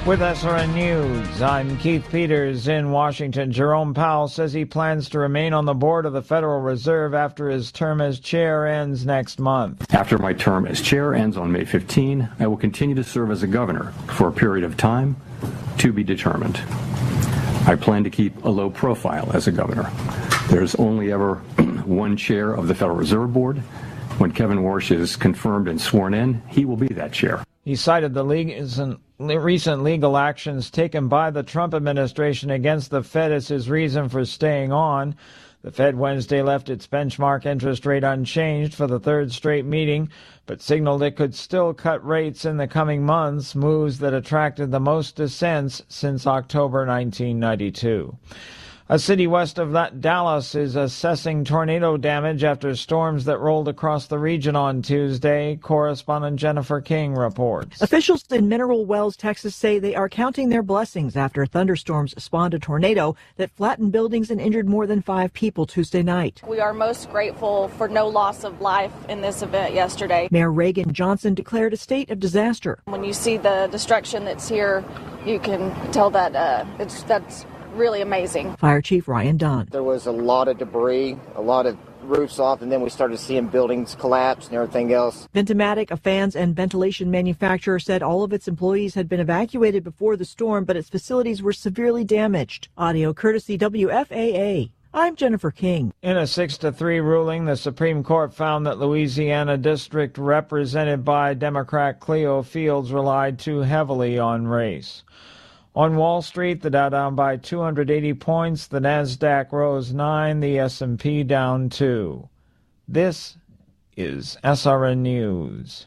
With SRN News, I'm Keith Peters in Washington. Jerome Powell says he plans to remain on the board of the Federal Reserve after his term as chair ends next month. After my term as chair ends on May 15, I will continue to serve as a governor for a period of time to be determined. I plan to keep a low profile as a governor. There's only ever one chair of the Federal Reserve Board. When Kevin Warsh is confirmed and sworn in, he will be that chair. He cited the recent legal actions taken by the Trump administration against the Fed as his reason for staying on. The Fed Wednesday left its benchmark interest rate unchanged for the third straight meeting, but signaled it could still cut rates in the coming months, moves that attracted the most dissents since October 1992. A city west of Dallas is assessing tornado damage after storms that rolled across the region on Tuesday. Correspondent Jennifer King reports. Officials in Mineral Wells, Texas say they are counting their blessings after thunderstorms spawned a tornado that flattened buildings and injured more than 5 people Tuesday night. We are most grateful for no loss of life in this event yesterday. Mayor Reagan Johnson declared a state of disaster. When you see the destruction that's here, you can tell that that's really amazing. Fire Chief Ryan Dunn. There was a lot of debris, a lot of roofs off, and then we started seeing buildings collapse and everything else. Ventomatic, a fans and ventilation manufacturer, said all of its employees had been evacuated before the storm, but its facilities were severely damaged. Audio courtesy WFAA. I'm Jennifer King. In a 6-3 ruling, the Supreme Court found that Louisiana district represented by Democrat Cleo Fields relied too heavily on race. On Wall Street, the Dow down by 280 points, the Nasdaq rose 9, the S&P down 2. This is SRN News.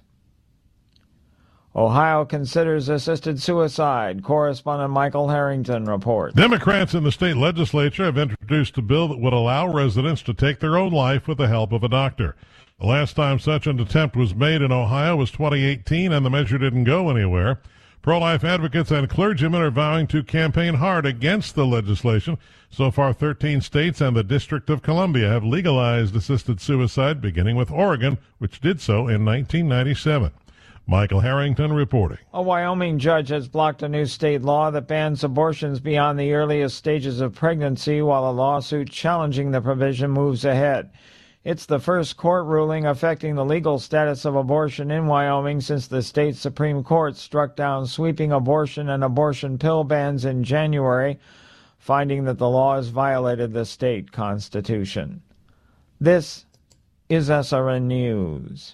Ohio considers assisted suicide. Correspondent Michael Harrington reports. Democrats in the state legislature have introduced a bill that would allow residents to take their own life with the help of a doctor. The last time such an attempt was made in Ohio was 2018, and the measure didn't go anywhere. Pro-life advocates and clergymen are vowing to campaign hard against the legislation. So far, 13 states and the District of Columbia have legalized assisted suicide, beginning with Oregon, which did so in 1997. Michael Harrington reporting. A Wyoming judge has blocked a new state law that bans abortions beyond the earliest stages of pregnancy, while a lawsuit challenging the provision moves ahead. It's the first court ruling affecting the legal status of abortion in Wyoming since the state Supreme Court struck down sweeping abortion and abortion pill bans in January, finding that the laws violated the state constitution. This is SRN News.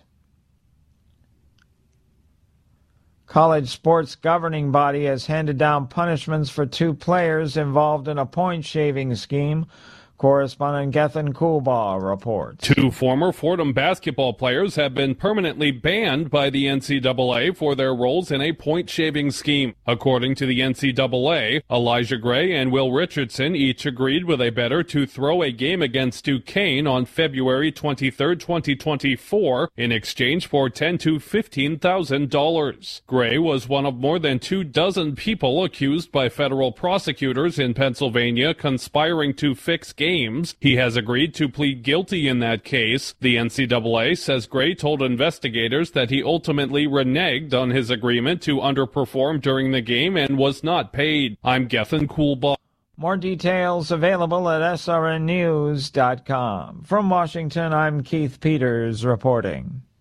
College sports governing body has handed down punishments for 2 players involved in a point-shaving scheme. Correspondent Gethin Coolbaugh reports. 2 former Fordham basketball players have been permanently banned by the NCAA for their roles in a point-shaving scheme. According to the NCAA, Elijah Gray and Will Richardson each agreed with a bettor to throw a game against Duquesne on February 23, 2024, in exchange for $10,000 to $15,000. Gray was one of more than 24 people accused by federal prosecutors in Pennsylvania conspiring to fix games. He has agreed to plead guilty in that case. The NCAA says Gray told investigators that he ultimately reneged on his agreement to underperform during the game and was not paid. I'm Gethin Coolbaugh. More details available at srnnews.com. From Washington, I'm Keith Peters reporting.